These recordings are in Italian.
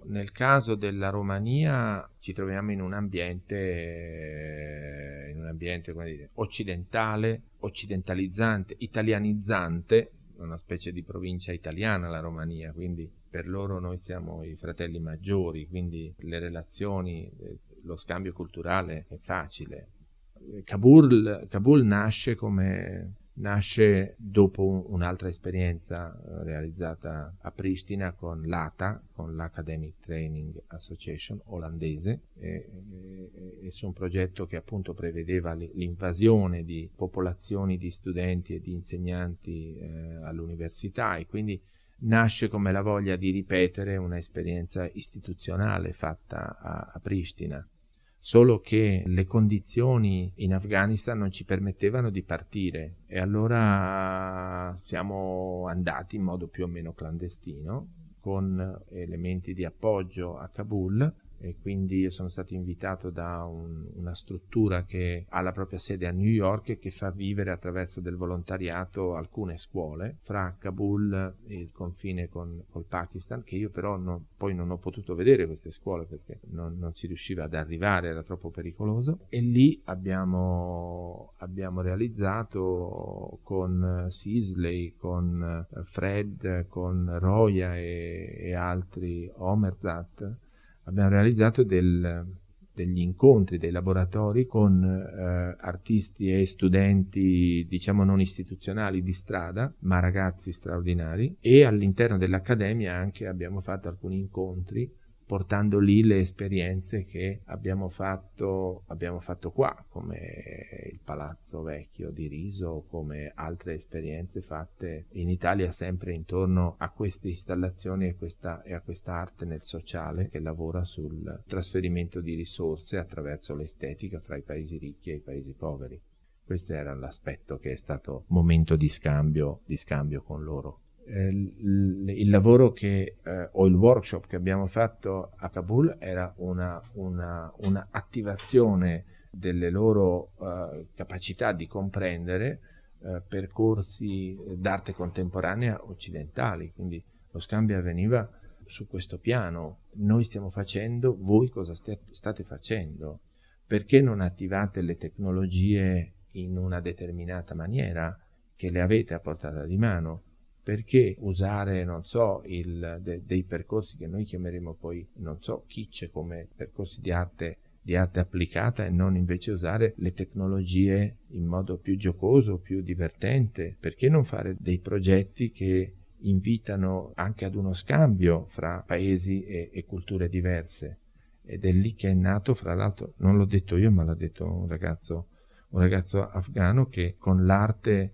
nel caso della Romania ci troviamo in un ambiente come dire, occidentale, occidentalizzante, italianizzante, una specie di provincia italiana la Romania, quindi per loro noi siamo i fratelli maggiori, quindi le relazioni, lo scambio culturale è facile. Kabul nasce dopo un'altra esperienza realizzata a Pristina con l'ATA, con l'Academic Training Association olandese, e su un progetto che appunto prevedeva l'invasione di popolazioni di studenti e di insegnanti all'università, e quindi nasce come la voglia di ripetere un'esperienza istituzionale fatta a Pristina. Solo che le condizioni in Afghanistan non ci permettevano di partire, e allora siamo andati in modo più o meno clandestino con elementi di appoggio a Kabul, e quindi io sono stato invitato da una struttura che ha la propria sede a New York e che fa vivere attraverso del volontariato alcune scuole fra Kabul e il confine col Pakistan, che io però poi non ho potuto vedere queste scuole perché non si riusciva ad arrivare, era troppo pericoloso, e lì abbiamo realizzato con Sisley, con Fred, con Roya e altri, Omerzat, abbiamo realizzato degli incontri, dei laboratori con artisti e studenti, diciamo non istituzionali, di strada, ma ragazzi straordinari, e all'interno dell'Accademia anche abbiamo fatto alcuni incontri portando lì le esperienze che abbiamo fatto qua, come il Palazzo Vecchio di Riso, come altre esperienze fatte in Italia sempre intorno a queste installazioni e a questa arte nel sociale che lavora sul trasferimento di risorse attraverso l'estetica fra i paesi ricchi e i paesi poveri. Questo era l'aspetto che è stato momento di scambio con loro. Il lavoro o il workshop che abbiamo fatto a Kabul era una attivazione delle loro capacità di comprendere percorsi d'arte contemporanea occidentali, quindi lo scambio avveniva su questo piano. Noi stiamo facendo, voi cosa state facendo? Perché non attivate le tecnologie in una determinata maniera che le avete a portata di mano? Perché usare, non so, dei percorsi che noi chiameremo poi, non so, kitsch, come percorsi di arte applicata, e non invece usare le tecnologie in modo più giocoso, più divertente? Perché non fare dei progetti che invitano anche ad uno scambio fra paesi e culture diverse? Ed è lì che è nato, fra l'altro, non l'ho detto io, ma l'ha detto un ragazzo afghano, che con l'arte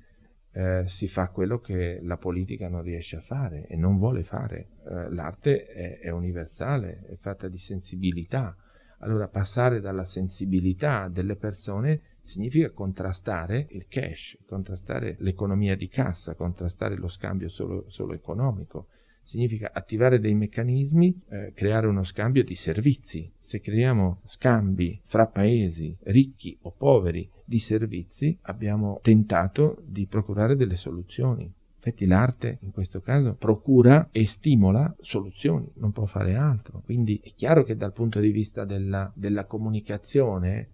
si fa quello che la politica non riesce a fare e non vuole fare. L'arte è universale, è fatta di sensibilità. Allora passare dalla sensibilità delle persone significa contrastare il cash, contrastare l'economia di cassa, contrastare lo scambio solo economico. Significa attivare dei meccanismi, creare uno scambio di servizi. Se creiamo scambi fra paesi ricchi o poveri di servizi, abbiamo tentato di procurare delle soluzioni. Infatti l'arte in questo caso procura e stimola soluzioni, non può fare altro. Quindi è chiaro che dal punto di vista della comunicazione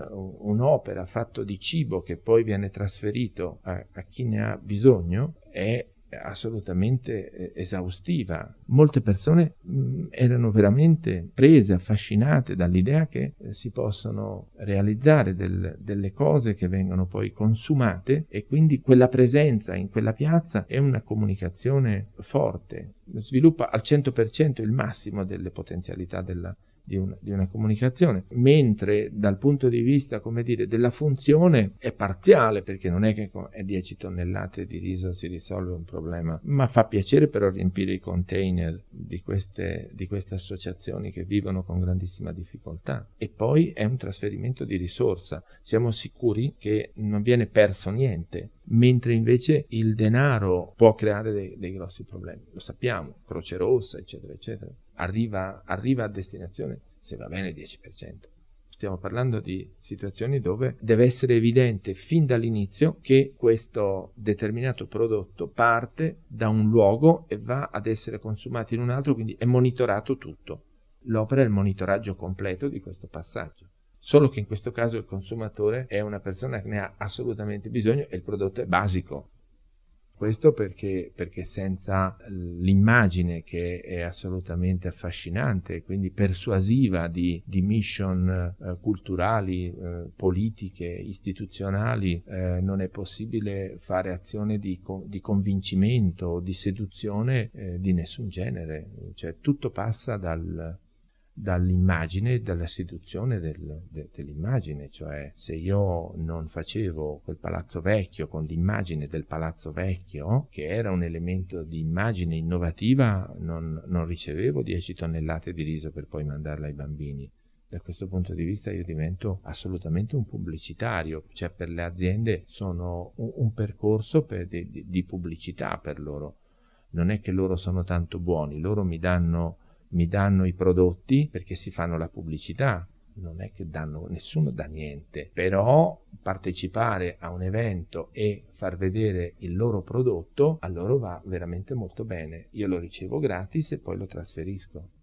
un'opera fatto di cibo che poi viene trasferito a chi ne ha bisogno è assolutamente esaustiva. Molte persone erano veramente prese, affascinate dall'idea che si possono realizzare delle cose che vengono poi consumate, e quindi quella presenza in quella piazza è una comunicazione forte, sviluppa al 100% il massimo delle potenzialità di una comunicazione, mentre dal punto di vista, come dire, della funzione è parziale, perché non è che con 10 tonnellate di riso si risolve un problema, ma fa piacere però riempire i container di queste associazioni che vivono con grandissima difficoltà. E poi è un trasferimento di risorsa, siamo sicuri che non viene perso niente, mentre invece il denaro può creare dei grossi problemi, lo sappiamo, Croce Rossa eccetera eccetera, arriva a destinazione se va bene 10%. Stiamo parlando di situazioni dove deve essere evidente fin dall'inizio che questo determinato prodotto parte da un luogo e va ad essere consumato in un altro, quindi è monitorato tutto. L'opera è il monitoraggio completo di questo passaggio. Solo che in questo caso il consumatore è una persona che ne ha assolutamente bisogno e il prodotto è basico. Questo perché senza l'immagine, che è assolutamente affascinante, quindi persuasiva di mission culturali, politiche, istituzionali, non è possibile fare azione di convincimento, di seduzione di nessun genere. Cioè tutto passa dall'immagine, dalla seduzione dell'immagine. Cioè, se io non facevo quel palazzo vecchio con l'immagine del palazzo vecchio, che era un elemento di immagine innovativa, non ricevevo 10 tonnellate di riso per poi mandarla ai bambini. Da questo punto di vista io divento assolutamente un pubblicitario, cioè per le aziende sono un percorso di pubblicità per loro. Non è che loro sono tanto buoni, loro mi danno i prodotti perché si fanno la pubblicità, non è che nessuno dà niente, però partecipare a un evento e far vedere il loro prodotto a loro va veramente molto bene. Io lo ricevo gratis e poi lo trasferisco.